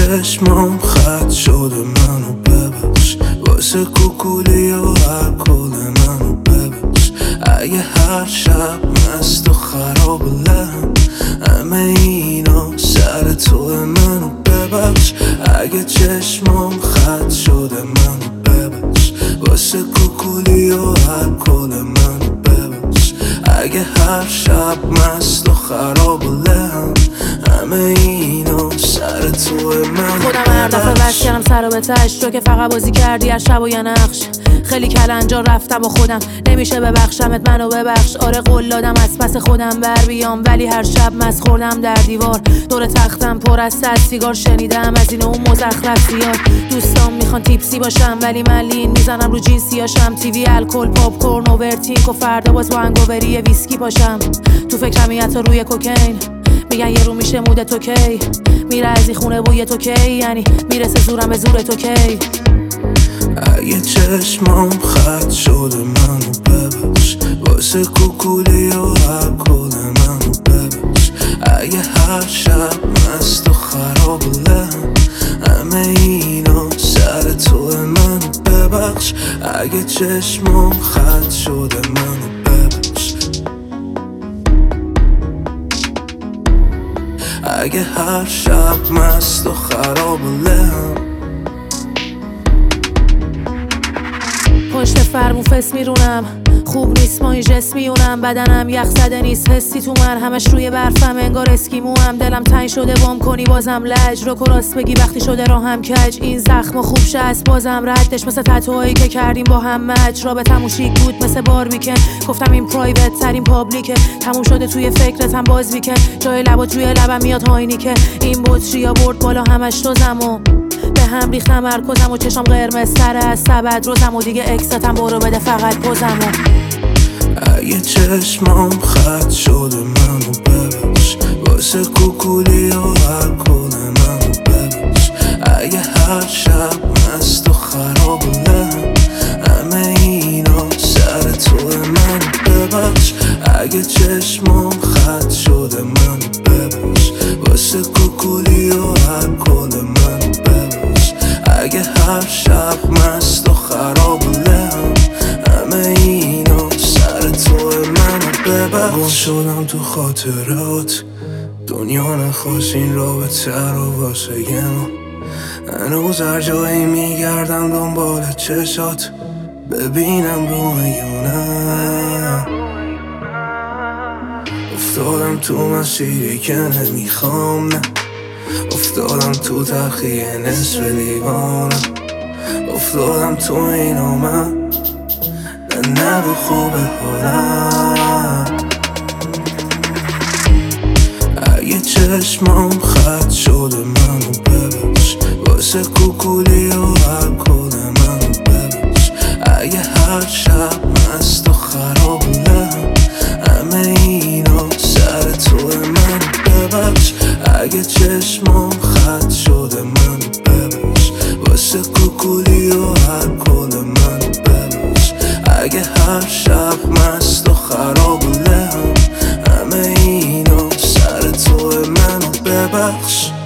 چشمام خط شده منو ببخش، واسه کوکولی و الکل منو ببخش. اگه هر شب مست و خراب لهم، همه اینا سر تو منو ببخش. اگه چشمام خط شده منو ببخش، واسه کوکولی و الکل منو ببخش. اگه هر شب مست و خراب لهم، همه اینا سر تو منو خودم هر دفعه بس کردم سر و به تش، تو که فقط بازی کردی هر شب و یه نقش. خیلی کلنجا رفتم با خودم، نمیشه ببخشمت منو ببخش. آره قول دادم از پس خودم بر بیام، ولی هر شب مست خوردم در دیوار. دور تختم پر از سیگار، شنیدم از این اون مزخرف زیاد. دوستام میخوان تیپسی باشم، ولی من لین میزنم رو جنسیاشم. تیوی، الکل، پاپ کورن و ورتینگ و فردا باز با انگوبری ویسکی پاشم. تو فکرم حتی روی کوکین، میگن یه رو میشه مود تو کی. میره از این خونه بوی تو کی، یعنی میرسه زورم به زور تو کی. اگه چشمام خط شده منو ببخش، واسه کوکولی و الکل منو ببخش. اگه هر شب مست و خراب لهم، همه اینا سر تو منو ببخش. اگه چشمام خط شده منو ببخش، اگه هر شب مست و خراب لهم. پشت فرمون فس میرونم، خوب نیست ما این جس میونم. بدنم یخ زده نیست حسی تو من، همش روی برفم انگار اسکیموام. دلم تنگ شده بام کنی بازم لج، رو راست بگی وقتی شده راهم کج. این زخم خوب شه از بازم ردش، مثل تتوهایی که کردیم با هم مچ. رابطمون شیک بود مثل باربیکن، گفتم این پرایوت ترین پابلیکه. تموم شده توی فکرتم باز بیکن، جای لبات روی لبم میاد هاینیکه. این بطریا برد بالا همش دوزم و به هم ریخت تمرکزم و چشم قرمز تر از سبد روزم و دیگه اکستم برو بده فقط پوزم. اگه چشمام خط شده منو ببخش، واسه کوکولی و الکل منو ببخش. اگه هر شب مست و خراب لهم، همه اینا سر تو منو ببخش. اگه چشمام خط شده منو ببخش، واسه کوکولی و الکل منو ببخش. اگه هر شب مست و خراب لهم، همه اینا سر تو منو ببخش. گم شدم تو خاطرات، دنیا نخواست این رابطه رو واسه ما. هنوز هر جایی میگردم دنبال چشات، ببینم رویونم. افتادم تو مسیری که نمیخوام، نه افتادم تو تلخی نصف لیوانم. افتادم تو اینو من، نه نگو خوبه حالم. اگه چشمام خط شده منو ببخش، واسه کوکولی و الکل منو ببخش. اگه هر شب مست و خراب لهم، همه اینا سر تو منو ببخش. اگه چشمام خط شده منو ببخش، واسه کوکولی و الکل منو ببخش. اگه هر شب مست و خراب لهم، همه اینا سر تو منو ببخش.